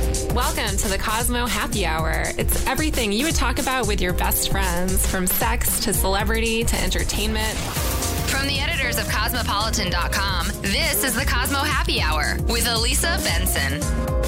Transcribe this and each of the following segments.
Welcome to the Cosmo Happy Hour. It's everything you would talk about with your best friends, from sex to celebrity to entertainment. From the editors of Cosmopolitan.com, this is the Cosmo Happy Hour with Elisa Benson.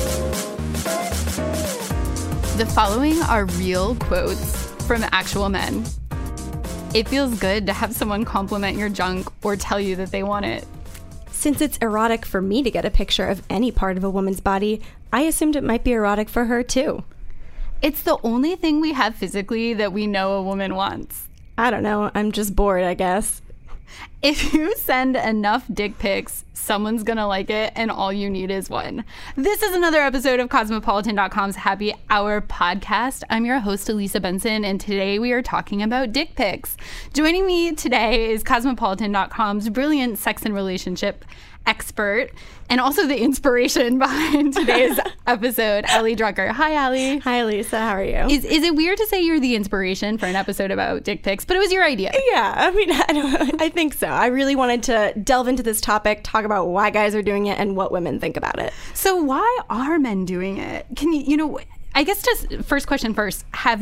The following are real quotes from actual men. It feels good to have someone compliment your junk or tell you that they want it. Since it's erotic for me to get a picture of any part of a woman's body, I assumed it might be erotic for her too. It's the only thing we have physically that we know a woman wants. I don't know, I'm just bored, I guess. If you send enough dick pics, someone's gonna like it, and all you need is one. This is another episode of Cosmopolitan.com's Happy Hour podcast. I'm your host, Elisa Benson, and today we are talking about dick pics. Joining me today is Cosmopolitan.com's brilliant sex and relationship expert, and also the inspiration behind today's episode, Allie Drucker. Hi, Allie. Hi, Lisa. How are you? Is it weird to say you're the inspiration for an episode about dick pics? But it was your idea. Yeah, I mean, I think so. I really wanted to delve into this topic, talk about why guys are doing it and what women think about it. So why are men doing it? Can I guess just first question first, how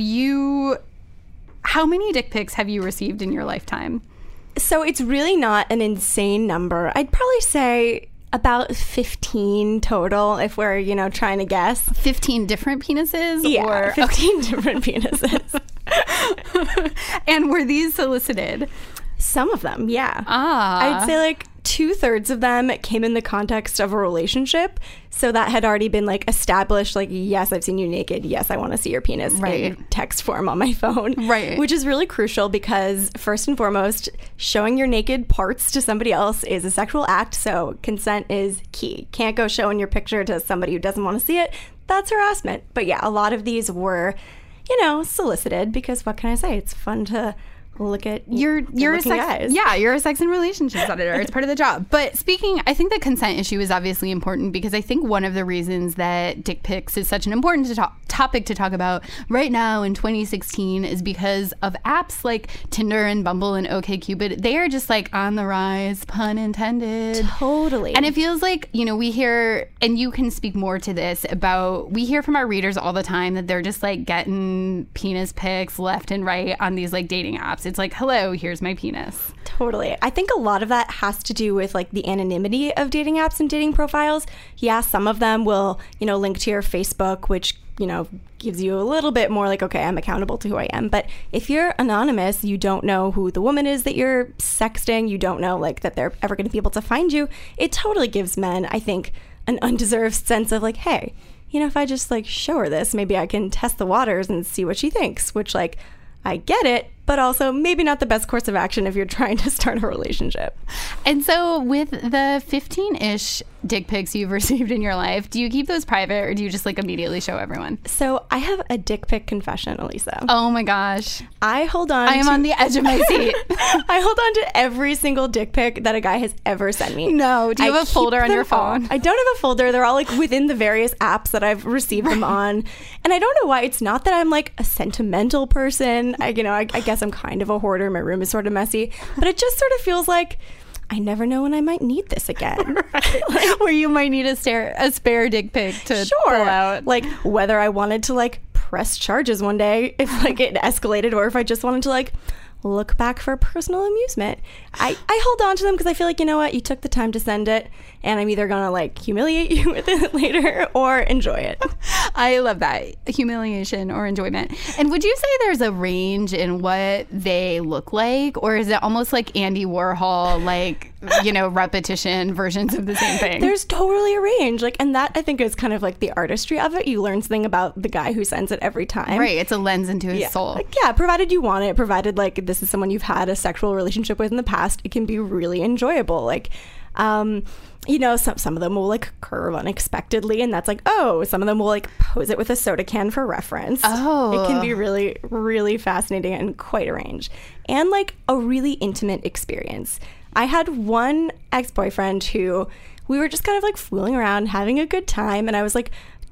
many dick pics have you received in your lifetime? So it's really not an insane number. I'd probably say about 15 total if we're, trying to guess. 15 different penises? Yeah, or 15 different penises. And were these solicited? Some of them, yeah. I'd say like 2/3 of them came in the context of a relationship. So that had already been established, yes, I've seen you naked. Yes, I want to see your penis in text form on my phone. Right. Which is really crucial because first and foremost, showing your naked parts to somebody else is a sexual act. So consent is key. Can't go showing your picture to somebody who doesn't want to see it. That's harassment. But yeah, a lot of these were, solicited because what can I say? It's fun to look at you're a sex guys. Yeah, you're a sex and relationships editor. It's part of the job. But I think the consent issue is obviously important because I think one of the reasons that dick pics is such an important topic to talk about right now in 2016 is because of apps like Tinder and Bumble and OkCupid. They are just on the rise, pun intended. Totally. And it feels like, we hear, and you can speak more to this, we hear from our readers all the time that they're just getting penis pics left and right on these dating apps. It's hello, here's my penis. Totally. I think a lot of that has to do with the anonymity of dating apps and dating profiles. Yeah, some of them will, link to your Facebook, which, gives you a little bit more okay, I'm accountable to who I am. But if you're anonymous, you don't know who the woman is that you're sexting. You don't know that they're ever going to be able to find you. It totally gives men, I think, an undeserved sense of hey, if I just show her this, maybe I can test the waters and see what she thinks, which I get it, but also maybe not the best course of action if you're trying to start a relationship. And so with the 15-ish dick pics you've received in your life, do you keep those private or do you just immediately show everyone? So I have a dick pic confession, Elisa. Oh my gosh. I am on the edge of my seat. I hold on to every single dick pic that a guy has ever sent me. No. Do you have a folder on your phone? I don't have a folder. They're all within the various apps that I've received them on. And I don't know why. It's not that I'm a sentimental person. I guess I'm kind of a hoarder. My room is sort of messy. But it just sort of feels I never know when I might need this again. Right. Where you might need a spare dick pic to pull out. Whether I wanted to press charges one day if it escalated or if I just wanted to look back for personal amusement. I hold on to them because I feel you know what? You took the time to send it and I'm either going to humiliate you with it later or enjoy it. I love that. Humiliation or enjoyment. And would you say there's a range in what they look like? Or is it almost like Andy Warhol, repetition versions of the same thing? There's totally a range. And that I think is kind of the artistry of it. You learn something about the guy who sends it every time. Right. It's a lens into his soul. Provided you want it, provided this is someone you've had a sexual relationship with in the past, it can be really enjoyable. Some of them will curve unexpectedly and that's some of them will pose it with a soda can for reference. It can be really, really fascinating and quite a range. And a really intimate experience. I had one ex-boyfriend who we were just kind of fooling around, having a good time, and I was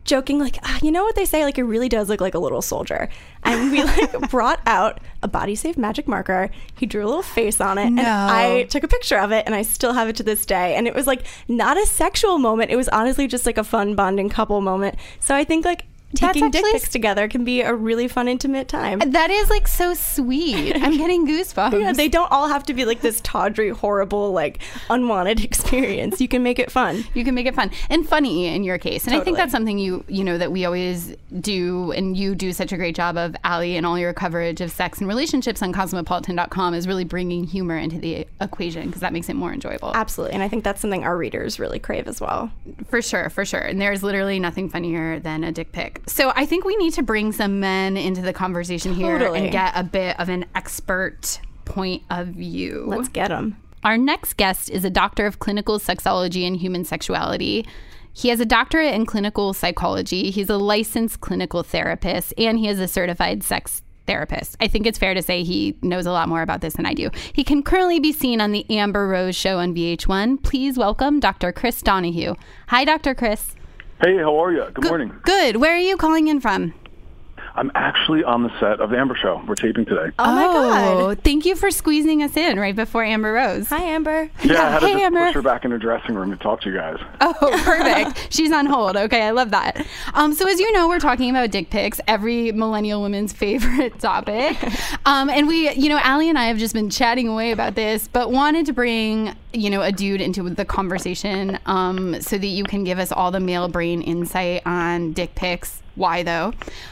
joking like, you know what they say, like it really does look like a little soldier. And we like brought out a Body Safe magic marker. He drew a little face on it, and I took a picture of it, and I still have it to this day. And it was like not a sexual moment. It was honestly just like a fun bonding couple moment. So I think like taking dick pics together can be a really fun, intimate time. That is like so sweet. I'm getting goosebumps. Yeah, they don't all have to be like this tawdry, horrible, like unwanted experience. You can make it fun. You can make it fun and funny in your case. And Totally. I think that's something you know that we always do, and you do such a great job of, Allie, and all your coverage of sex and relationships on Cosmopolitan.com is really bringing humor into the equation, because that makes it more enjoyable. Absolutely. And I think that's something our readers really crave as well. For sure. And there's literally nothing funnier than a dick pic. So I think we need to bring some men into the conversation here and get a bit of an expert point of view. Let's get them. Our next guest is a doctor of clinical sexology and human sexuality. He has a doctorate in clinical psychology. He's a licensed clinical therapist, and he is a certified sex therapist. I think it's fair to say he knows a lot more about this than I do. He can currently be seen on the Amber Rose show on VH1. Please welcome Dr. Chris Donahue. Hi, Dr. Chris. Hey, how are you? Good morning. Good. Where are you calling in from? I'm actually on the set of the Amber Show. We're taping today. Oh my God. Thank you for squeezing us in right before Amber Rose. Hi, Amber. Yeah, I had to Hey, just Amber. push her back in her dressing room to talk to you guys. Oh, perfect. She's on hold. Okay, I love that. So as you know, we're talking about dick pics, every millennial woman's favorite topic. And we, Allie and I have just been chatting away about this, but wanted to bring, a dude into the conversation so that you can give us all the male brain insight on dick pics. Why, though?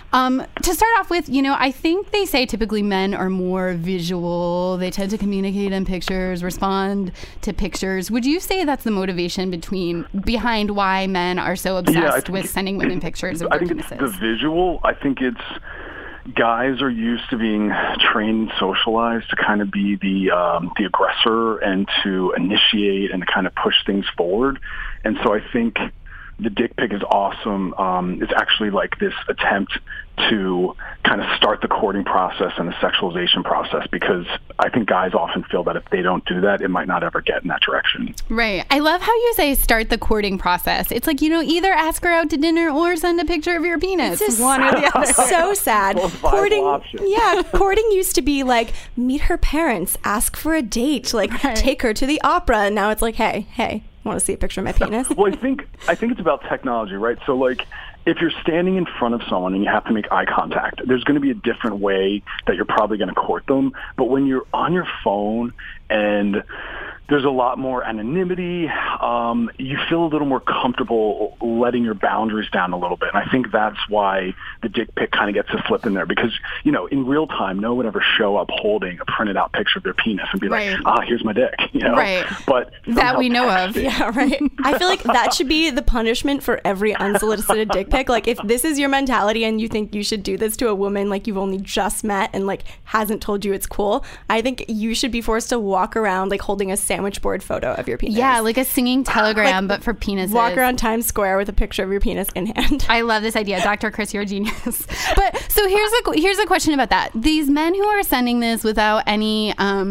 To start off with, I think they say typically men are more visual. They tend to communicate in pictures, respond to pictures. Would you say that's the motivation behind why men are so obsessed with sending women pictures of their I think penises? it's the visual. I think it's guys are used to being trained and socialized to kind of be the aggressor and to initiate and to kind of push things forward. And so I think the dick pic is awesome. It's actually like this attempt to kind of start the courting process and the sexualization process, because I think guys often feel that if they don't do that, it might not ever get in that direction. Right. I love how you say start the courting process. It's like, either ask her out to dinner or send a picture of your penis. It's one or the other. so sad. Both viable options. Courting used to be like, meet her parents, ask for a date, like take her to the opera. And now it's like, hey, want to see a picture of my penis? Well, I think it's about technology, right? So, like, if you're standing in front of someone and you have to make eye contact, there's going to be a different way that you're probably going to court them. But when you're on your phone and there's a lot more anonymity, you feel a little more comfortable letting your boundaries down a little bit. And I think that's why the dick pic kind of gets to slip in there, because, in real time, no one would ever show up holding a printed out picture of their penis and be like, here's my dick, Right. But that we know of. Yeah, right. I feel like that should be the punishment for every unsolicited dick pic. Like, if this is your mentality and you think you should do this to a woman like you've only just met and like hasn't told you it's cool, I think you should be forced to walk around like holding a sandwich board photo of your penis. Yeah, like a singing telegram, but for penises. Walk around Times Square with a picture of your penis in hand. I love this idea. Dr. Chris, you're a genius. But so here's a question about that. These men who are sending this without any,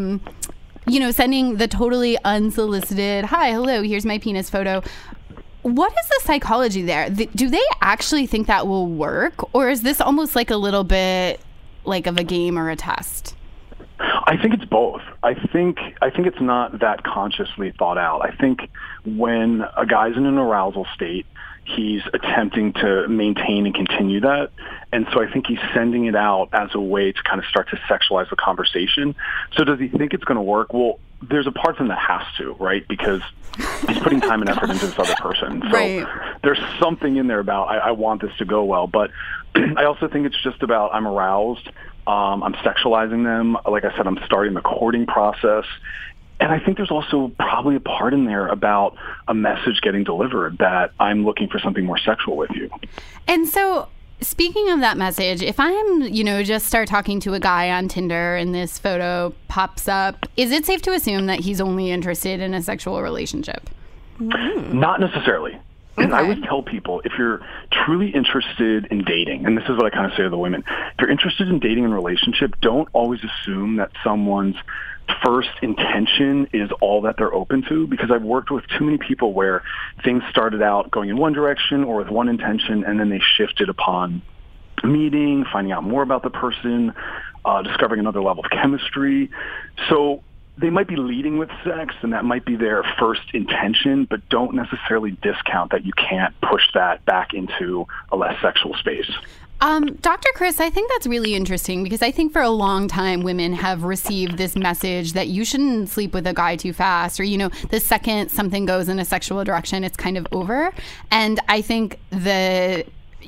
sending the totally unsolicited, hi, hello, here's my penis photo. What is the psychology there? Do they actually think that will work? Or is this almost like a little bit like of a game or a test? I think it's both. I think it's not that consciously thought out. I think when a guy's in an arousal state, he's attempting to maintain and continue that. And so I think he's sending it out as a way to kind of start to sexualize the conversation. So does he think it's going to work? Well, there's a part of him that has to, right? Because he's putting time and effort into this other person. So there's something in there about, I want this to go well. But I also think it's just about, I'm aroused. I'm sexualizing them. Like I said, I'm starting the courting process. And I think there's also probably a part in there about a message getting delivered that I'm looking for something more sexual with you. And so speaking of that message, if I'm, just start talking to a guy on Tinder and this photo pops up, is it safe to assume that he's only interested in a sexual relationship? Not necessarily. And I always tell people, if you're truly interested in dating, and this is what I kind of say to the women, if you're interested in dating and relationship, don't always assume that someone's first intention is all that they're open to, because I've worked with too many people where things started out going in one direction or with one intention, and then they shifted upon meeting, finding out more about the person, discovering another level of chemistry. So they might be leading with sex, and that might be their first intention, but don't necessarily discount that you can't push that back into a less sexual space. Dr. Chris, I think that's really interesting, because I think for a long time women have received this message that you shouldn't sleep with a guy too fast, or, the second something goes in a sexual direction, it's kind of over. And I think the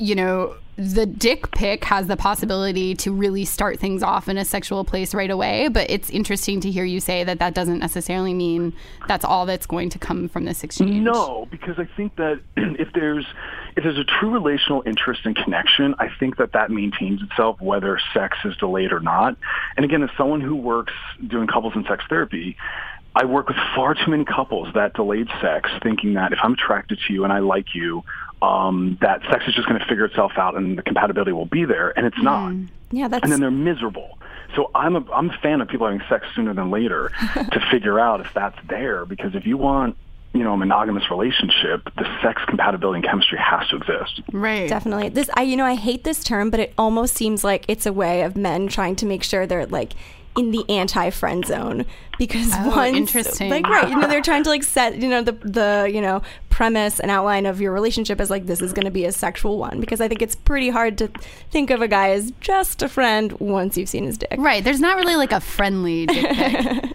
dick pic has the possibility to really start things off in a sexual place right away. But it's interesting to hear you say that doesn't necessarily mean that's all that's going to come from this exchange. No, because I think that if there's a true relational interest and connection, I think that maintains itself whether sex is delayed or not. And again, as someone who works doing couples and sex therapy, I work with far too many couples that delayed sex, thinking that if I'm attracted to you and I like you, that sex is just going to figure itself out and the compatibility will be there, and it's not. Yeah, and then they're miserable. So I'm a fan of people having sex sooner than later to figure out if that's there, because if you want a monogamous relationship, the sex compatibility and chemistry has to exist. Right. Definitely. I hate this term, but it almost seems like it's a way of men trying to make sure they're like in the anti-friend zone, because interesting. They're trying to set the premise and outline of your relationship as like, this is going to be a sexual one, because I think it's pretty hard to think of a guy as just a friend once you've seen his dick. Right. There's not really like a friendly dick pic.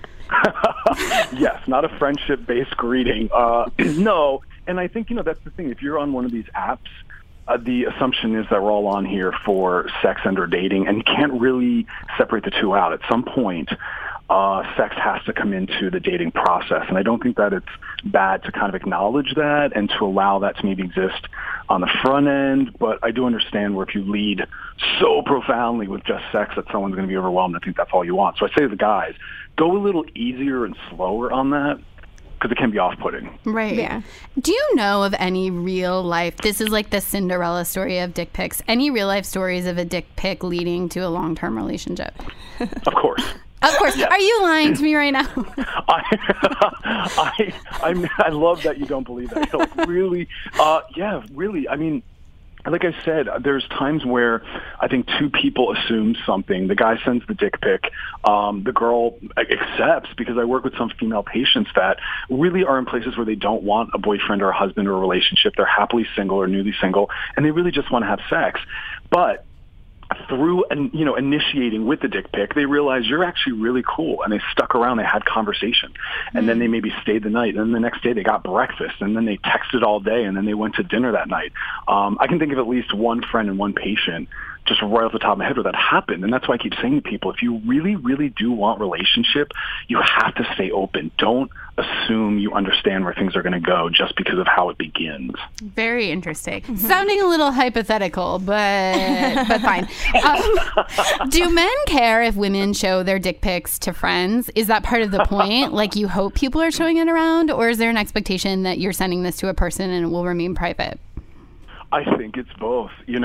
Yes, not a friendship-based greeting. No, and I think that's the thing. If you're on one of these apps, the assumption is that we're all on here for sex and or dating, and you can't really separate the two out. At some point, sex has to come into the dating process, and I don't think that it's bad to kind of acknowledge that and to allow that to maybe exist on the front end. But I do understand where if you lead so profoundly with just sex that someone's going to be overwhelmed, I think that's all you want. So I say to the guys, go a little easier and slower on that, because it can be off-putting. Right. Yeah. Do you know of any real life, this is like the Cinderella story of dick pics, any real life stories of a dick pic leading to a long-term relationship? Of course. Of course. Yes. Are you lying to me right now? I love that you don't believe that. Like, really? Yeah, really. I mean, like I said, there's times where I think two people assume something. The guy sends the dick pic. The girl accepts, because I work with some female patients that really are in places where they don't want a boyfriend or a husband or a relationship. They're happily single or newly single, and they really just want to have sex. But through initiating with the dick pic, they realize you're actually really cool, and they stuck around. They had conversation, and then they maybe stayed the night, and then the next day they got breakfast, and then they texted all day, and then they went to dinner that night. I can think of at least one friend and one patient just right off the top of my head where that happened. And that's why I keep saying to people, if you really, really do want relationship, you have to stay open. Don't assume you understand where things are going to go just because of how it begins. Very interesting. Mm-hmm. Sounding a little hypothetical, but fine. Do men care if women show their dick pics to friends? Is that part of the point? Like, you hope people are showing it around, or is there an expectation that you're sending this to a person and it will remain private? I think it's both.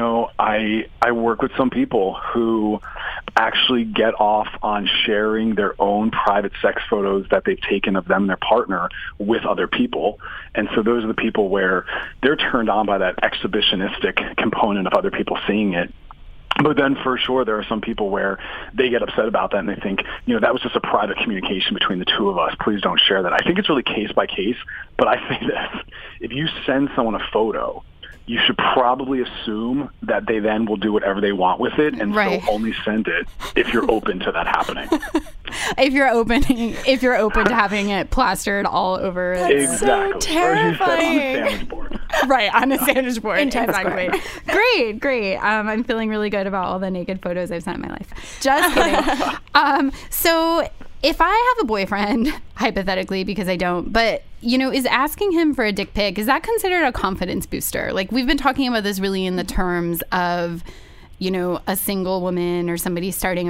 I work with some people who actually get off on sharing their own private sex photos that they've taken of them and their partner with other people. And so those are the people where they're turned on by that exhibitionistic component of other people seeing it. But then for sure, there are some people where they get upset about that and they think, that was just a private communication between the two of us. Please don't share that. I think it's really case by case. But I say this, if you send someone a photo, you should probably assume that they then will do whatever they want with it, and so only send it if you're open to that happening. If you're open to having it plastered all over. That's so terrifying. Or you said on a sandwich board. Right, on a sandwich board. Exactly. Great. I'm feeling really good about all the naked photos I've sent in my life. Just kidding. So if I have a boyfriend, hypothetically, because I don't, but, is asking him for a dick pic, is that considered a confidence booster? Like, we've been talking about this really in the terms of, a single woman or somebody starting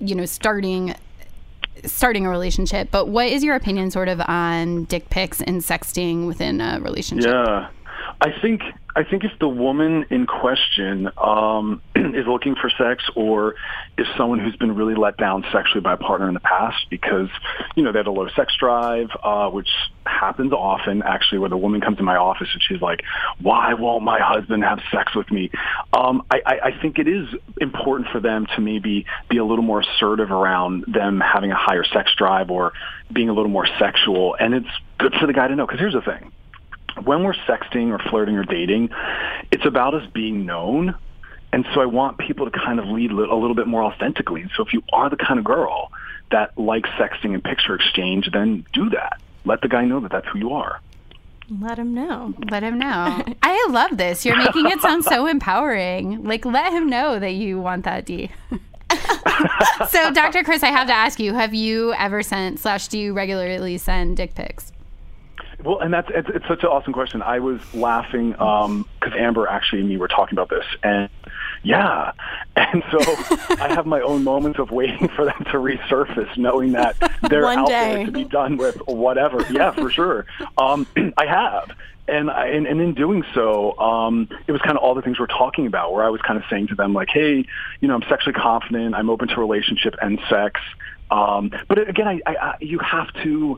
a relationship. But what is your opinion sort of on dick pics and sexting within a relationship? Yeah. I think if the woman in question is looking for sex, or is someone who's been really let down sexually by a partner in the past because, they had a low sex drive, which happens often, actually, where the woman comes to my office and she's like, why won't my husband have sex with me? I think it is important for them to maybe be a little more assertive around them having a higher sex drive or being a little more sexual. And it's good for the guy to know, because here's the thing. When we're sexting or flirting or dating, it's about us being known. And so I want people to kind of lead a little bit more authentically. And so if you are the kind of girl that likes sexting and picture exchange, then do that. Let the guy know that that's who you are. Let him know. Let him know. I love this. You're making it sound so empowering. Like, let him know that you want that D. So, Dr. Chris, I have to ask you, have you ever sent / do you regularly send dick pics? Well, and it's such an awesome question. I was laughing because Amber actually and me were talking about this, and yeah. And so I have my own moments of waiting for them to resurface, knowing that they're out there to be done with whatever. Yeah, for sure. I have. And in doing so, it was kind of all the things we're talking about, where I was kind of saying to them, like, hey, I'm sexually confident. I'm open to relationship and sex. But again, you have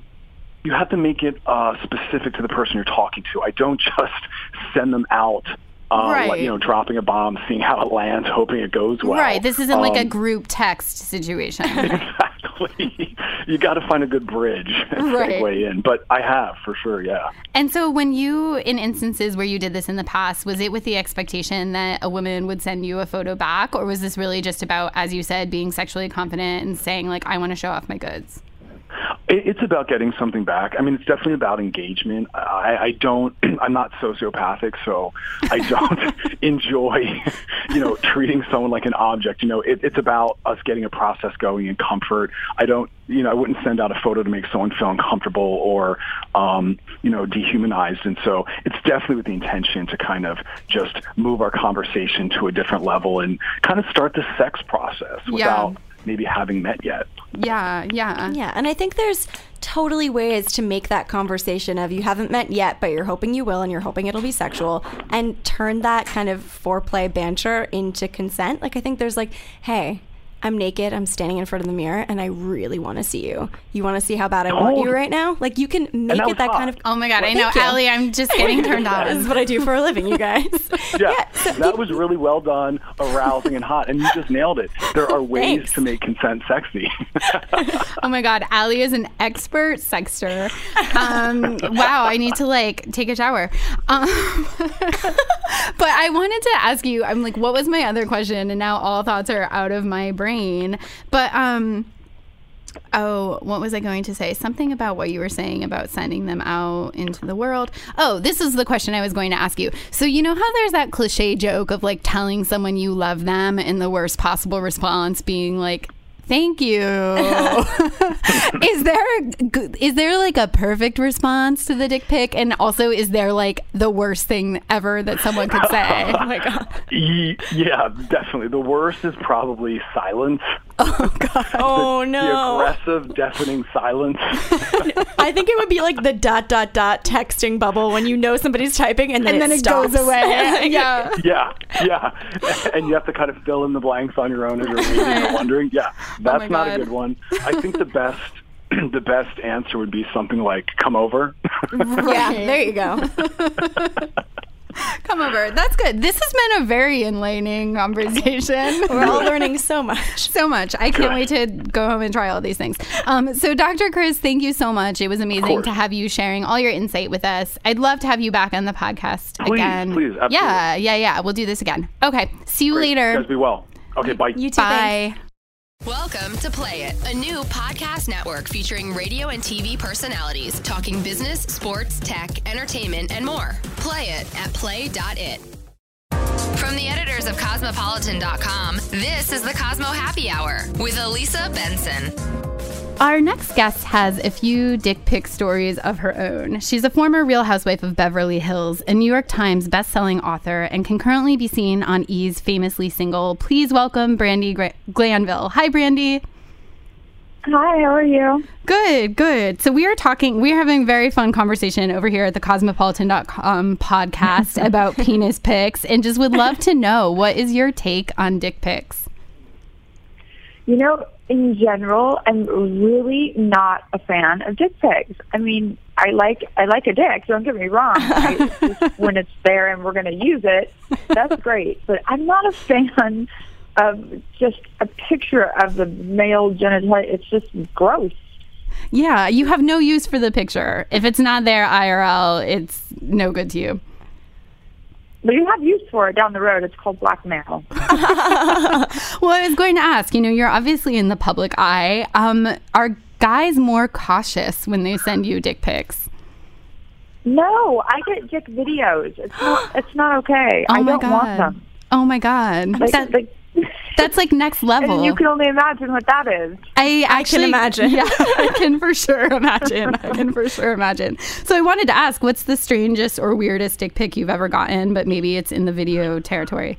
to make it specific to the person you're talking to. I don't just send them out, like, dropping a bomb, seeing how it lands, hoping it goes well. Right. This isn't like a group text situation. Exactly. You got to find a good bridge and segue in. But I have, for sure, yeah. And so when you, in instances where you did this in the past, was it with the expectation that a woman would send you a photo back? Or was this really just about, as you said, being sexually confident and saying, like, I want to show off my goods? It's about getting something back. I mean, it's definitely about engagement. I'm not sociopathic, so I don't enjoy, treating someone like an object. It's about us getting a process going in comfort. I wouldn't send out a photo to make someone feel uncomfortable or, dehumanized. And so it's definitely with the intention to kind of just move our conversation to a different level and kind of start the sex process without maybe having met yet. Yeah. And I think there's totally ways to make that conversation of you haven't met yet, but you're hoping you will, and you're hoping it'll be sexual, and turn that kind of foreplay banter into consent. Like, I think there's like, hey, I'm naked, I'm standing in front of the mirror, and I really want to see you. You want to see how bad I want you right now? Like, you can make it that kind of... Oh my God, I know, Allie, I'm just getting turned on. This is what I do for a living, you guys. That was really well done, arousing, and hot, and you just nailed it. There are ways to make consent sexy. Oh my God, Allie is an expert sexter. Wow, I need to, take a shower. But I wanted to ask you, I'm like, what was my other question? And now all thoughts are out of my brain. But what was I going to say? Something about what you were saying about sending them out into the world. Oh, this is the question I was going to ask you. So you know how there's that cliche joke of like telling someone you love them and the worst possible response being like, thank you. Is there like a perfect response to the dick pic? And also, is there like the worst thing ever that someone could say? Oh my God. Yeah, definitely. The worst is probably silence. Oh God. Oh no. The aggressive, deafening silence. I think it would be like the ... texting bubble when you know somebody's typing and then it stops. Goes away. Yeah. Yeah. And you have to kind of fill in the blanks on your own as you're reading or wondering. Yeah. That's not a good one. I think the best answer would be something like, come over. Yeah, there you go. Come over. That's good. This has been a very enlightening conversation. We're all learning so much. So much. I can't wait to go home and try all these things. So Dr. Chris, thank you so much. It was amazing to have you sharing all your insight with us. I'd love to have you back on the podcast again. Please, absolutely. Yeah. We'll do this again. Okay. See you later. You guys be well. Okay, bye. You too. Bye. Thanks. Welcome to Play It, a new podcast network featuring radio and TV personalities talking business, sports, tech, entertainment, and more. Play it at play.it. From the editors of Cosmopolitan.com, this is the Cosmo Happy Hour with Elisa Benson. Our next guest has a few dick pic stories of her own. She's a former Real Housewife of Beverly Hills, a New York Times best-selling author, and can currently be seen on E's famously single. Please welcome Brandi Glanville. Hi, Brandi. Hi, how are you? Good, good. So we're having a very fun conversation over here at the Cosmopolitan.com podcast about penis pics, and just would love to know, what is your take on dick pics? You know, in general, I'm really not a fan of dick pics. I mean, I like a dick, don't get me wrong. When it's there and we're going to use it, that's great. But I'm not a fan of just a picture of the male genitalia. It's just gross. Yeah, you have no use for the picture. If it's not there IRL, it's no good to you. But you have use for it down the road. It's called blackmail. Well, I was going to ask, you're obviously in the public eye. Are guys more cautious when they send you dick pics? No, I get dick videos. It's not okay. I don't want them. Oh my God. That's like next level. And you can only imagine what that is. I can imagine. Yeah, I can for sure imagine. So I wanted to ask, what's the strangest or weirdest dick pic you've ever gotten, but maybe it's in the video territory?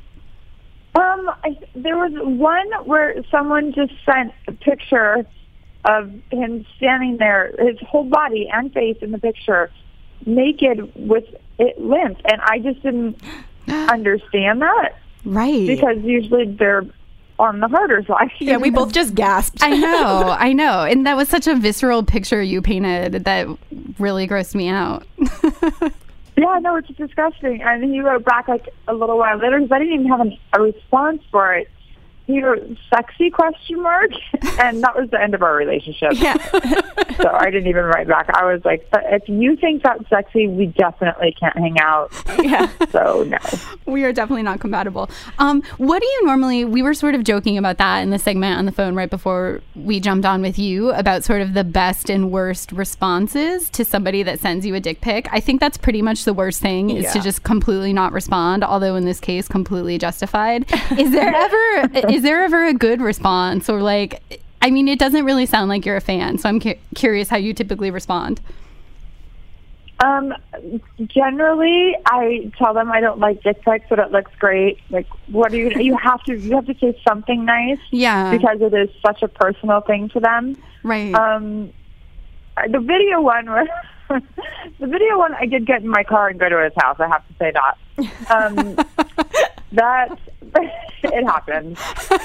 There was one where someone just sent a picture of him standing there, his whole body and face in the picture, naked with it limp, and I just didn't understand that. Right. Because usually they're on the harder side. Yeah, we both just gasped. I know. And that was such a visceral picture you painted that really grossed me out. Yeah, no, it's disgusting. And he wrote back like a little while later, because I didn't even have a response for it. He wrote sexy ? And that was the end of our relationship. Yeah. So I didn't even write back. I was like, if you think that's sexy, we definitely can't hang out. Yeah. So no. We are definitely not compatible. What do you normally, we were sort of joking about that in the segment on the phone right before we jumped on with you about sort of the best and worst responses to somebody that sends you a dick pic. I think that's pretty much the worst thing, is to just completely not respond, although in this case, completely justified. Is there ever a good response, or like, I mean, it doesn't really sound like you're a fan, so I'm curious how you typically respond. Generally, I tell them I don't like dick pics, but it looks great. Like, what do you have to say something nice? Yeah. Because it is such a personal thing to them. Right. The video one I did get in my car and go to his house. I have to say that. That it happened.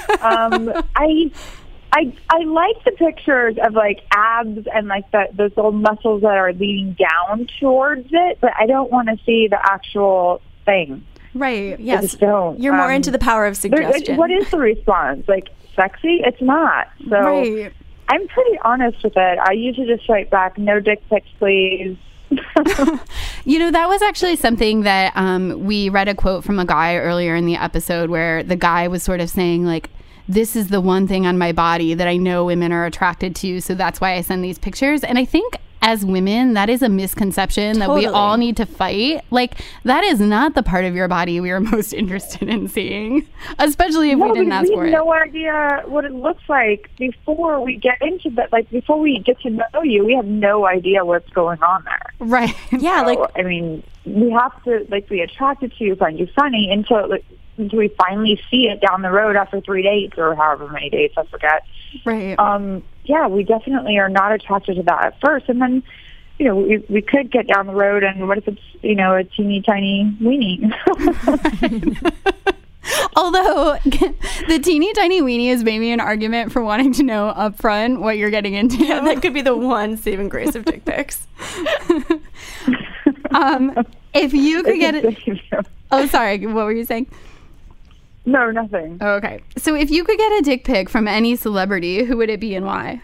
I like the pictures of like abs and like those little muscles that are leading down towards it, but I don't want to see the actual thing. Right. Yes. I just don't. You're more into the power of suggestion. What is the response? Like, sexy? It's not. So right. I'm pretty honest with it. I usually just write back, no dick pics, please. That was actually something that we read a quote from a guy earlier in the episode where the guy was sort of saying, like, this is the one thing on my body that I know women are attracted to, so that's why I send these pictures. And I think as women, that is a misconception that we all need to fight. Like, that is not the part of your body we are most interested in seeing, especially if we didn't ask for it. We have no idea what it looks like before we get into that. Like, before we get to know you, we have no idea what's going on there. Right. Yeah. So, I mean, we have to, like, be attracted to you, find you funny until we finally see it down the road after 3 dates or however many dates, I forget. Right. Yeah, we definitely are not attracted to that at first. And then, we could get down the road, and what if it's, a teeny tiny weenie? Although the teeny tiny weenie is maybe an argument for wanting to know up front what you're getting into. Yeah, that could be the one saving grace of dick pics. If you could get it... Oh, sorry. What were you saying? No, nothing. Oh, okay. So if you could get a dick pic from any celebrity, who would it be and why?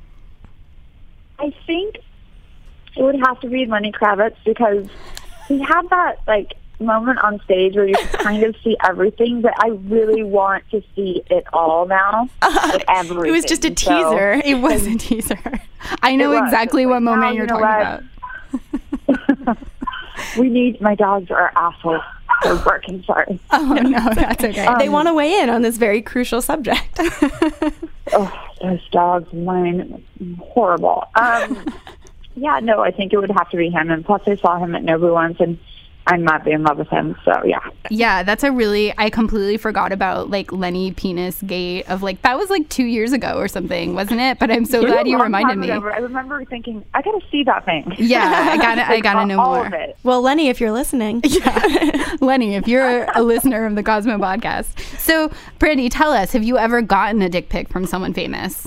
I think it would have to be Lenny Kravitz, because he had that, like, moment on stage where you kind of see everything, but I really want to see it all now. Like, everything. It was just a teaser. It was a teaser. I know exactly what moment you're talking about. My dogs are assholes. They're working, sorry. Oh, no, that's okay. They want to weigh in on this very crucial subject. Those dogs, mine, horrible. Yeah, no, I think it would have to be him. And plus, I saw him at Nobu once, and I'm madly in love with him. So yeah. Yeah, that's I completely forgot about like Lenny Penis Gate of like, that was like 2 years ago or something, wasn't it? But I'm so glad you reminded me. I remember thinking, I gotta see that thing. Yeah, I gotta know all more. Of it. Well, Lenny, if you're listening. Yeah. Lenny, if you're a listener of the Cosmo podcast. So Brandy, tell us, have you ever gotten a dick pic from someone famous?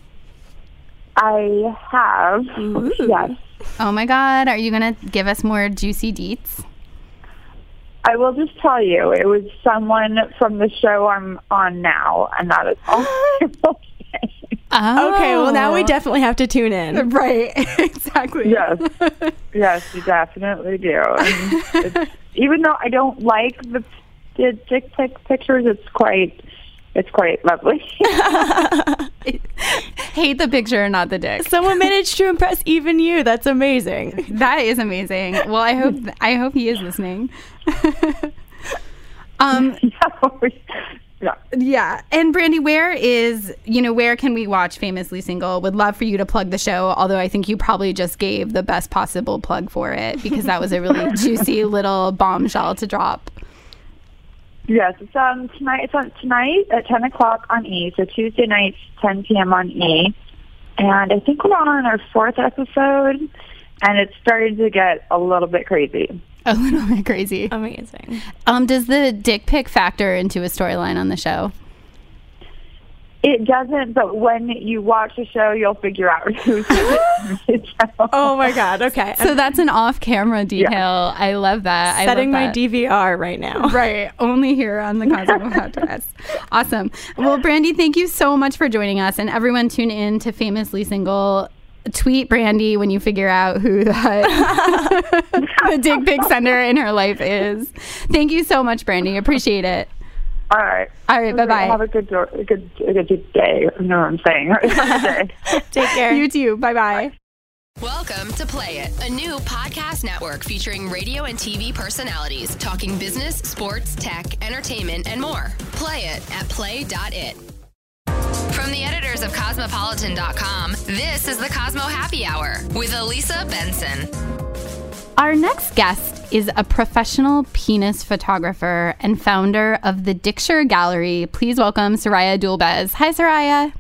I have. Ooh. Yes. Oh my God. Are you going to give us more juicy deets? I will just tell you, it was someone from the show I'm on now, and that is all I will say. Oh. Okay, well, now we definitely have to tune in. Right, exactly. Yes, you definitely do. And even though I don't like the dick pic pictures, it's quite lovely. Hate the picture, not the dick. Someone managed to impress even you. That's amazing. That is amazing. Well, I hope he is listening. Yeah. And Brandy, where can we watch Famously Single? Would love for you to plug the show, although I think you probably just gave the best possible plug for it, because that was a really juicy little bombshell to drop. Yes, it's tonight. It's on tonight at 10 o'clock on E. So Tuesday nights, 10 p.m. on E. And I think we're on our 4th episode, and it's starting to get a little bit crazy. A little bit crazy. Amazing. Does the dick pic factor into a storyline on the show? It doesn't, but when you watch the show, you'll figure out who's it. Oh my God! Okay, so that's an off-camera detail. Yeah. I love that. Setting my DVR right now. Right, only here on the Cosmo Podcast. Awesome. Well, Brandy, thank you so much for joining us, and everyone tune in to Famously Single. Tweet Brandy when you figure out who the dick pic sender in her life is. Thank you so much, Brandy. Appreciate it. All right. Bye-bye. Have a good day. You know what I'm saying? Take care. You too. Bye-bye. Welcome to Play It, a new podcast network featuring radio and TV personalities talking business, sports, tech, entertainment, and more. Play it at play.it. From the editors of Cosmopolitan.com, this is the Cosmo Happy Hour with Elisa Benson. Our next guest is a professional penis photographer and founder of the Dicksure Gallery. Please welcome Soraya Dulbez. Hi, Soraya.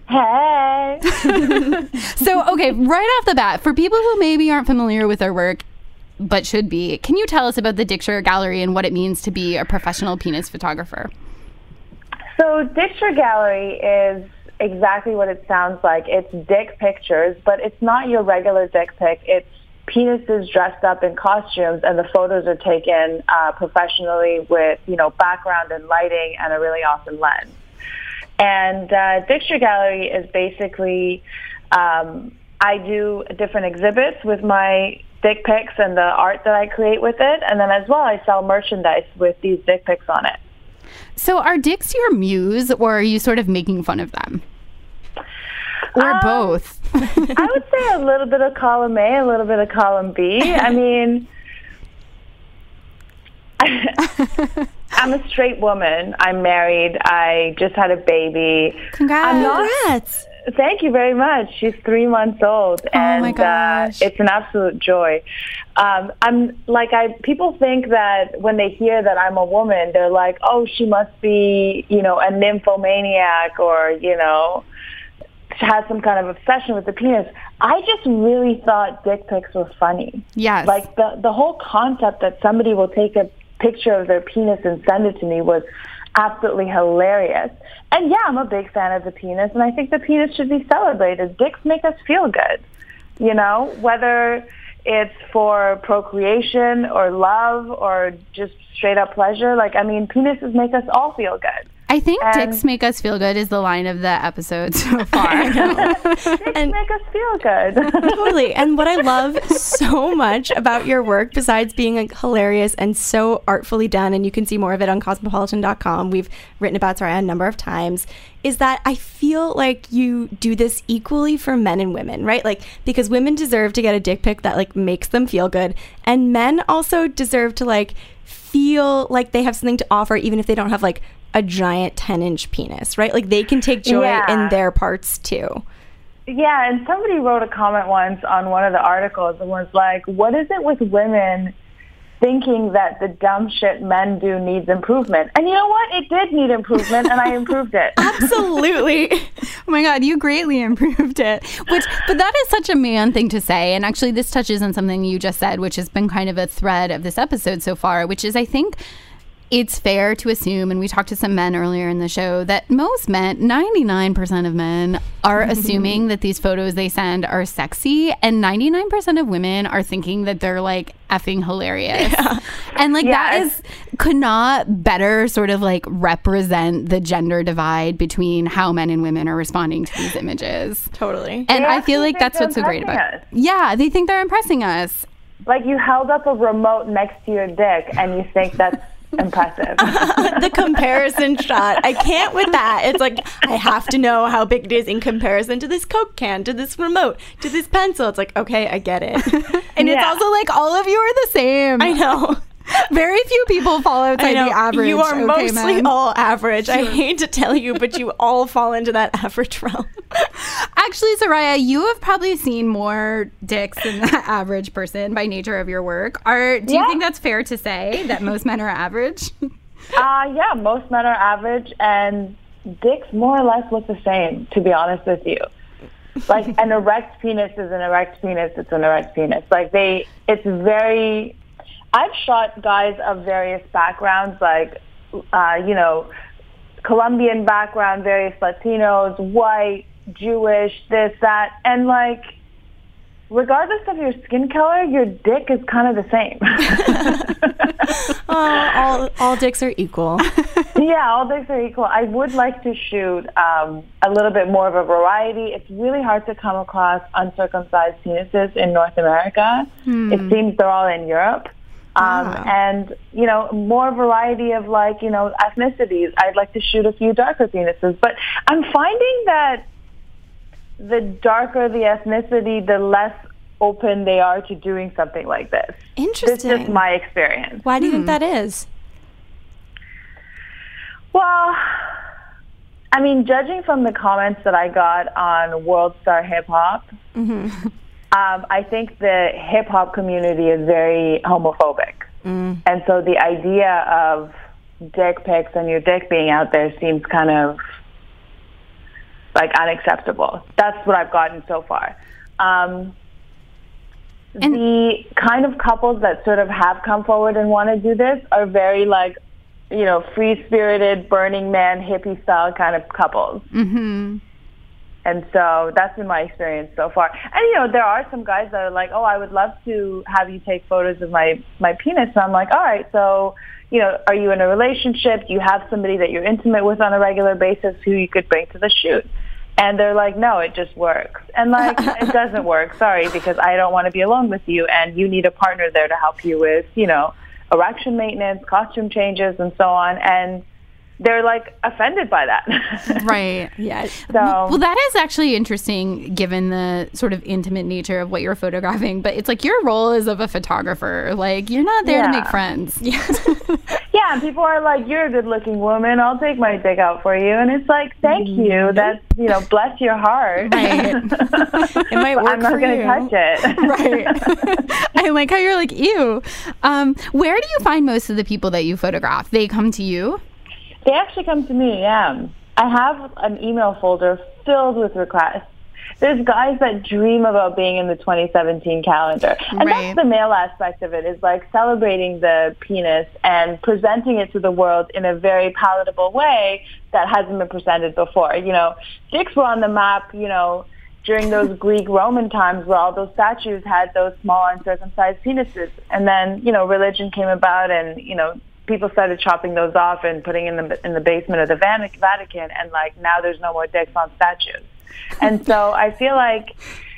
Hey. So, okay, right off the bat, for people who maybe aren't familiar with our work, but should be, can you tell us about the Dicksure Gallery and what it means to be a professional penis photographer? So Dicksure Gallery is exactly what it sounds like. It's dick pictures, but it's not your regular dick pic. It's penises dressed up in costumes, and the photos are taken professionally with, background and lighting and a really awesome lens. And Dicksure Gallery is basically, I do different exhibits with my dick pics and the art that I create with it, and then as well I sell merchandise with these dick pics on it. So are dicks your muse, or are you sort of making fun of them? Or both? I would say a little bit of column A, a little bit of column B. I mean, I'm a straight woman. I'm married. I just had a baby. Congrats. Thank you very much. She's 3 months old, and my gosh. It's an absolute joy. People think that when they hear that I'm a woman, they're like, oh, she must be, a nymphomaniac, or, has some kind of obsession with the penis. I just really thought dick pics were funny. Yes. Like the whole concept that somebody will take a picture of their penis and send it to me was absolutely hilarious. And yeah, I'm a big fan of the penis, and I think the penis should be celebrated. Dicks make us feel good, whether it's for procreation or love or just straight up pleasure. Penises make us all feel good. I think dicks make us feel good is the line of the episode so far. Dicks make us feel good. Totally. And what I love so much about your work, besides being hilarious and so artfully done, and you can see more of it on Cosmopolitan.com, we've written about Soraya a number of times, is that I feel like you do this equally for men and women, right? Because women deserve to get a dick pic that makes them feel good, and men also deserve to feel like they have something to offer, even if they don't have a giant 10-inch penis, right? They can take joy in their parts too. Yeah, and somebody wrote a comment once on one of the articles and was like, what is it with women thinking that the dumb shit men do needs improvement. And you know what? It did need improvement, and I improved it. Absolutely. Oh my God, you greatly improved it. But that is such a man thing to say. And actually, this touches on something you just said, which has been kind of a thread of this episode so far, which is, I think, it's fair to assume, and we talked to some men earlier in the show, that most men, 99% of men, are assuming that these photos they send are sexy, and 99% of women are thinking that they're like effing hilarious. Yeah. And like could not better sort of like represent the gender divide between how men and women are responding to these images. Totally. And I feel like that's what's so great about it. Yeah, they think they're impressing us. Like you held up a remote next to your dick and you think that's impressive. The comparison shot. I can't with that. It's like, I have to know how big it is in comparison to this Coke can, to this remote, to this pencil. It's like, okay, I get it. And it's also like all of you are the same. I know. Very few people fall outside the average. You are mostly all average. Sure. I hate to tell you, but you all fall into that average realm. Actually, Soraya, you have probably seen more dicks than the average person by nature of your work. Do you think that's fair to say that most men are average? Yeah, most men are average, and dicks more or less look the same, to be honest with you. Like, an erect penis is an erect penis. It's an erect penis. Like, it's very... I've shot guys of various backgrounds, like, Colombian background, various Latinos, white, Jewish, this, that, and like, regardless of your skin color, your dick is kind of the same. All dicks are equal. Yeah, all dicks are equal. I would like to shoot a little bit more of a variety. It's really hard to come across uncircumcised penises in North America. It seems they're all in Europe. And, more variety of ethnicities. I'd like to shoot a few darker penises, but I'm finding that the darker the ethnicity, the less open they are to doing something like this. Interesting. This is my experience. Why do you think that is? Well, I mean, judging from the comments that I got on World Star Hip Hop, I think the hip hop community is very homophobic. And so the idea of dick pics and your dick being out there seems kind of like unacceptable. That's what I've gotten so far. The kind of couples that sort of have come forward and want to do this are very free-spirited, Burning Man, hippie-style kind of couples. And so that's been my experience so far. And, there are some guys that are like, oh, I would love to have you take photos of my penis. And I'm like, all right, so, are you in a relationship? Do you have somebody that you're intimate with on a regular basis who you could bring to the shoot? And they're like, no, it just works. And like, it doesn't work. Sorry, because I don't want to be alone with you. And you need a partner there to help you with, erection maintenance, costume changes, and so on. And they're like offended by that. Right. Yeah. So, well, that is actually interesting given the sort of intimate nature of what you're photographing. But it's like your role is of a photographer. Like, you're not there to make friends. Yeah. Yeah. And people are like, you're a good looking woman. I'll take my dick out for you. And it's like, thank you. That's, bless your heart. Right. It might work I'm not going to touch it. Right. I like how you're like, ew. Where do you find most of the people that you photograph? They come to you? They actually come to me, yeah. I have an email folder filled with requests. There's guys that dream about being in the 2017 calendar. And that's the male aspect of it, is like celebrating the penis and presenting it to the world in a very palatable way that hasn't been presented before. Dicks were on the map, during those Greek Roman times where all those statues had those small uncircumcised penises. And then, religion came about and, people started chopping those off and putting in the basement of the Vatican, and like now there's no more dicks on statues. And so I feel like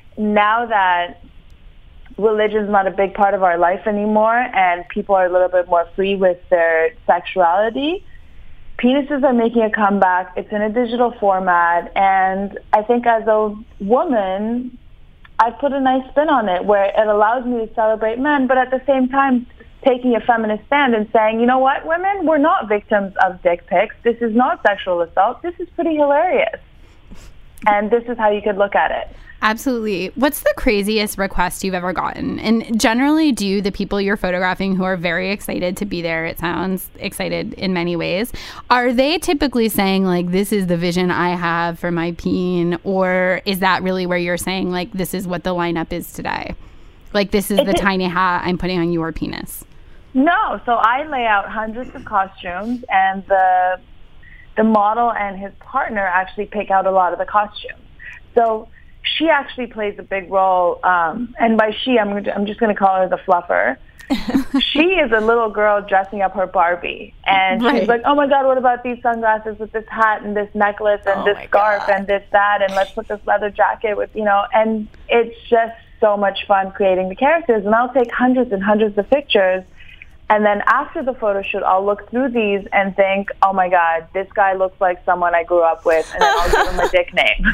now that religion's not a big part of our life anymore and people are a little bit more free with their sexuality, penises are making a comeback. It's in a digital format, and I think as a woman, I put a nice spin on it where it allows me to celebrate men, but at the same time taking a feminist stand and saying, you know what, women, we're not victims of dick pics. This is not sexual assault. This is pretty hilarious. and this is how you could look at it. Absolutely. What's the craziest request you've ever gotten? And generally, do the people you're photographing who are very excited to be there, it sounds excited in many ways, are they typically saying, like, this is the vision I have for my peen? Or is that really where you're saying, like, this is what the lineup is today? Like, this is the tiny hat I'm putting on your penis? No. So I lay out hundreds of costumes, and the model and his partner actually pick out a lot of the costumes. So she actually plays a big role, and by she, I'm just going to call her the fluffer. She is a little girl dressing up her Barbie, and she's like, oh my God, what about these sunglasses with this hat and this necklace and this scarf and this, that, and let's put this leather jacket with, and it's just so much fun creating the characters. And I'll take hundreds and hundreds of pictures, and then after the photo shoot, I'll look through these and think, oh my God, this guy looks like someone I grew up with, and then I'll give him a dick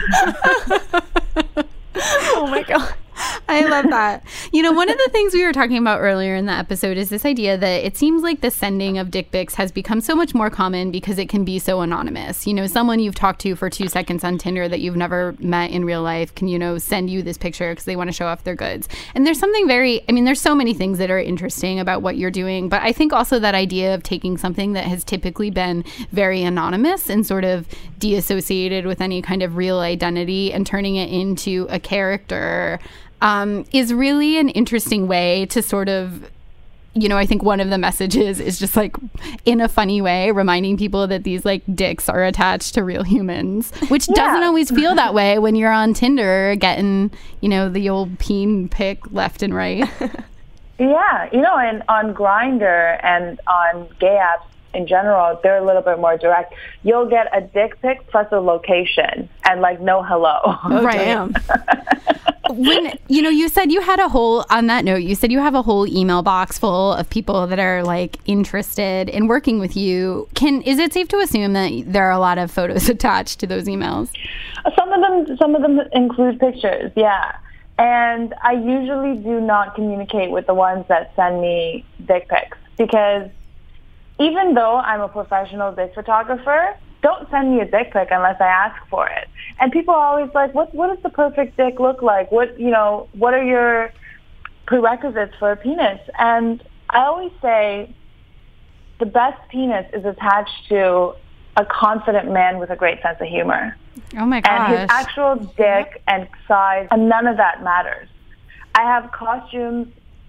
name. Oh my God. I love that. One of the things we were talking about earlier in the episode is this idea that it seems like the sending of dick pics has become so much more common because it can be so anonymous. Someone you've talked to for 2 seconds on Tinder that you've never met in real life can, send you this picture because they want to show off their goods. And there's something there's so many things that are interesting about what you're doing. But I think also that idea of taking something that has typically been very anonymous and sort of de-associated with any kind of real identity and turning it into a character is really an interesting way to sort of, I think one of the messages is just like in a funny way, reminding people that these like dicks are attached to real humans, which doesn't always feel that way when you're on Tinder getting, the old peen pic left and right. Yeah. And on Grindr and on gay apps in general, they're a little bit more direct. You'll get a dick pic plus a location and like no hello. Oh, right. Damn. When you said you had on that note, you said you have a whole email box full of people that are like interested in working with you. Is it safe to assume that there are a lot of photos attached to those emails? Some of them include pictures, yeah. And I usually do not communicate with the ones that send me dick pics because even though I'm a professional dick photographer, don't send me a dick pic unless I ask for it. And people are always like, what does the perfect dick look like? What are your prerequisites for a penis? And I always say the best penis is attached to a confident man with a great sense of humor. Oh my gosh. And his actual dick and size, and none of that matters. I have costumes,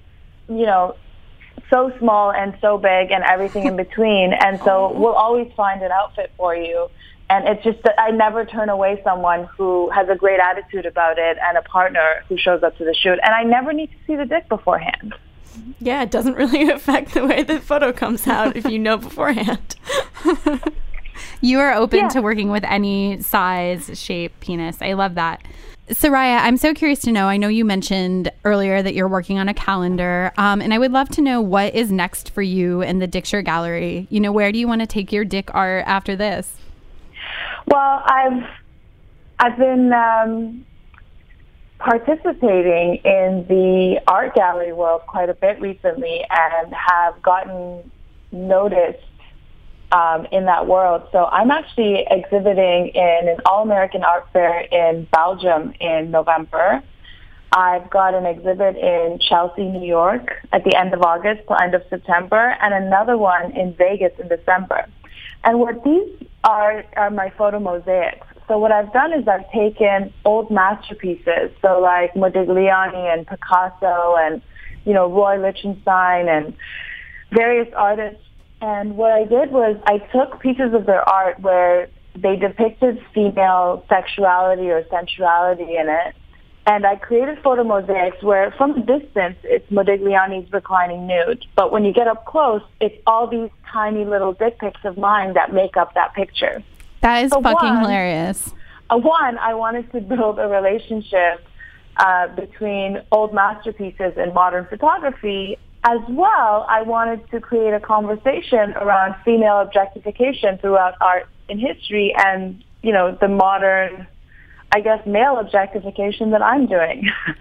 so small and so big and everything in between. And so we'll always find an outfit for you. And it's just that I never turn away someone who has a great attitude about it and a partner who shows up to the shoot. And I never need to see the dick beforehand. Yeah, it doesn't really affect the way the photo comes out if you know beforehand. You are open to working with any size, shape, penis. I love that. Soraya, I'm so curious to know, I know you mentioned earlier that you're working on a calendar, and I would love to know what is next for you and the Dickshire Gallery. Where do you want to take your dick art after this? Well, I've been participating in the art gallery world quite a bit recently and have gotten noticed in that world. So I'm actually exhibiting in an all-American art fair in Belgium in November. I've got an exhibit in Chelsea, New York at the end of August to end of September, and another one in Vegas in December. And what these are my photo mosaics. So what I've done is I've taken old masterpieces, so like Modigliani and Picasso and, Roy Lichtenstein and various artists. And what I did was I took pieces of their art where they depicted female sexuality or sensuality in it, and I created photo mosaics where from a distance it's Modigliani's reclining nude, but when you get up close, it's all these tiny little dick pics of mine that make up that picture. That is fucking hilarious. One, I wanted to build a relationship between old masterpieces and modern photography. As well, I wanted to create a conversation around female objectification throughout art and history and, the modern, I guess, male objectification that I'm doing.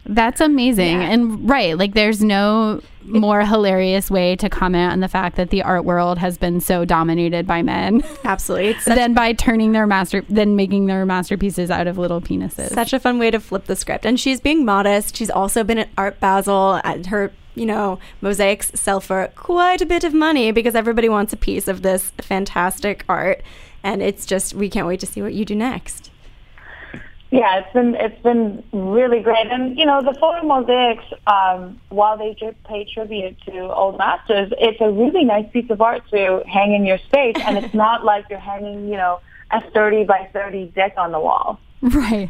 That's amazing. Yeah. And right, like there's no more hilarious way to comment on the fact that the art world has been so dominated by men. Absolutely. Than by turning then making their masterpieces out of little penises. Such a fun way to flip the script. And she's being modest. She's also been at Art Basel, and her, mosaics sell for quite a bit of money because everybody wants a piece of this fantastic art. And it's just, we can't wait to see what you do next. Yeah, it's been really great. And, the photo mosaics, while they pay tribute to old masters, it's a really nice piece of art to hang in your space. And it's not like you're hanging, a 30 by 30 dick on the wall. Right.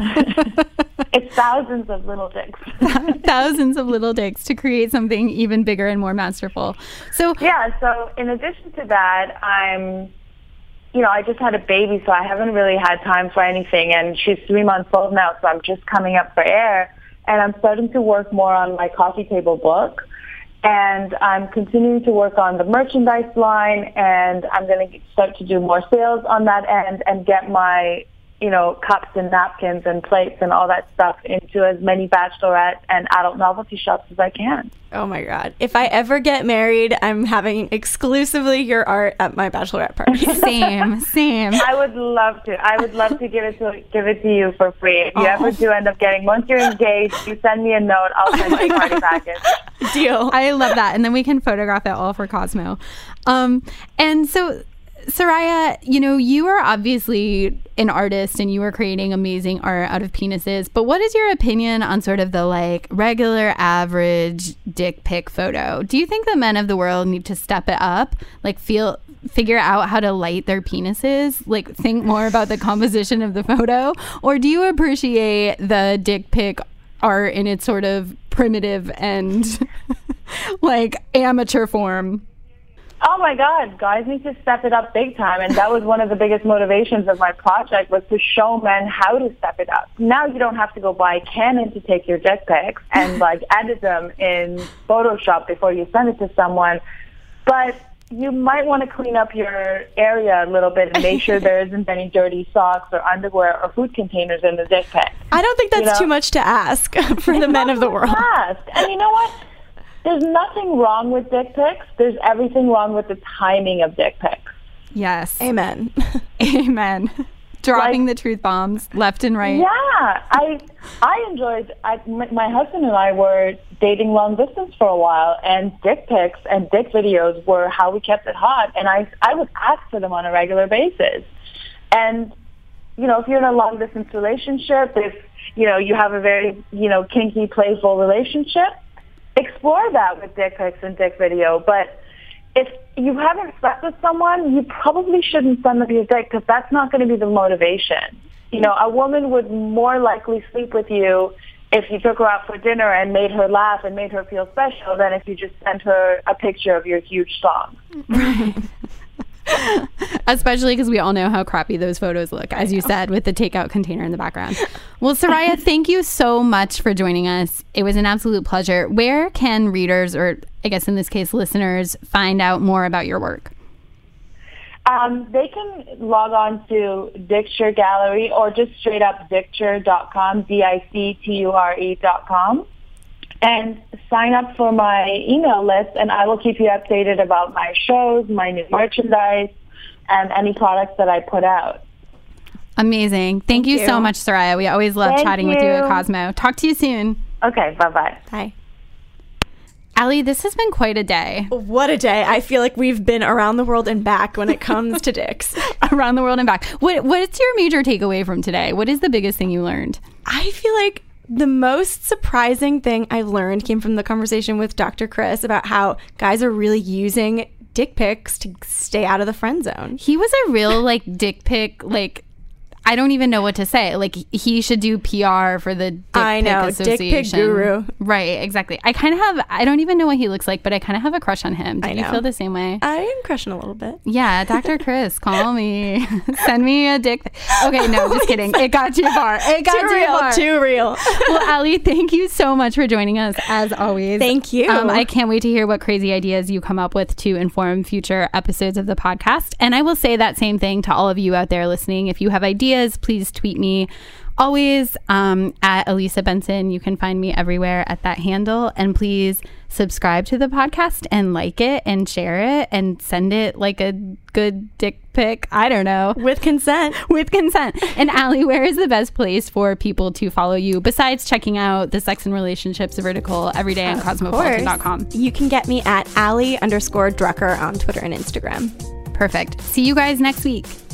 It's thousands of little dicks. Thousands of little dicks to create something even bigger and more masterful. So in addition to that, I just had a baby, so I haven't really had time for anything, and she's 3 months old now, so I'm just coming up for air, and I'm starting to work more on my coffee table book, and I'm continuing to work on the merchandise line, and I'm going to start to do more sales on that end and get my cups and napkins and plates and all that stuff into as many bachelorette and adult novelty shops as I can. Oh my God. If I ever get married, I'm having exclusively your art at my bachelorette party. Same. I would love to give it to you for free. If you ever do end up once you're engaged, you send me a note, I'll send you a party package. Deal. I love that. And then we can photograph it all for Cosmo. And so Soraya, you are obviously an artist and you are creating amazing art out of penises, but what is your opinion on sort of the regular average dick pic photo? Do you think the men of the world need to step it up, figure out how to light their penises, think more about the composition of the photo? Or do you appreciate the dick pic art in its sort of primitive and amateur form? Oh my God, guys need to step it up big time. And that was one of the biggest motivations of my project, was to show men how to step it up. Now you don't have to go buy Canon to take your dick pics and edit them in Photoshop before you send it to someone. But you might want to clean up your area a little bit and make sure there isn't any dirty socks or underwear or food containers in the dick pic. I don't think that's too much to ask for the men of the world. And you know what? There's nothing wrong with dick pics. There's everything wrong with the timing of dick pics. Yes. Amen. Amen. Dropping the truth bombs left and right. Yeah. I enjoyed, my husband and I were dating long distance for a while, and dick pics and dick videos were how we kept it hot. And I would ask for them on a regular basis. And, if you're in a long distance relationship, if, you have a very, kinky, playful relationship, explore that with dick pics and dick video. But if you haven't slept with someone, you probably shouldn't send them your dick, because that's not going to be the motivation. A woman would more likely sleep with you if you took her out for dinner and made her laugh and made her feel special than if you just sent her a picture of your huge thong. Right. Especially because we all know how crappy those photos look, as you said, with the takeout container in the background. Well, Soraya, thank you so much for joining us. It was an absolute pleasure. Where can readers, or I guess in this case listeners, find out more about your work? They can log on to Dicture Gallery, or just straight up Dicture.com, DICTURE.com. And sign up for my email list, and I will keep you updated about my shows, my new merchandise, and any products that I put out. Amazing. Thank you so much, Soraya. We always love chatting with you at Cosmo. Talk to you soon. Okay, bye-bye. Bye. Allie, this has been quite a day. What a day. I feel like we've been around the world and back when it comes to dicks. Around the world and back. What's your major takeaway from today? What is the biggest thing you learned? I feel like the most surprising thing I learned came from the conversation with Dr. Chris about how guys are really using dick pics to stay out of the friend zone. He was a real dick pic, I don't even know what to say. He should do PR for the Dick Pic Association. Dick Pic guru. Right, exactly. I don't even know what he looks like, but I kind of have a crush on him. Do you feel the same way? I am crushing a little bit. Yeah, Dr. Chris, call me. Send me a dick pic. Okay, no, just kidding. It got too far. Too real. Well, Allie, thank you so much for joining us, as always. Thank you. I can't wait to hear what crazy ideas you come up with to inform future episodes of the podcast. And I will say that same thing to all of you out there listening. If you have ideas, please tweet me always, at Elisa Benson. You can find me everywhere at that handle. And please subscribe to the podcast and like it and share it and send it like a good dick pic. I don't know. With consent. With consent. And Allie, where is the best place for people to follow you besides checking out the Sex and Relationships vertical every day on Cosmopolitan.com? You can get me at Allie_Drucker on Twitter and Instagram. Perfect. See you guys next week.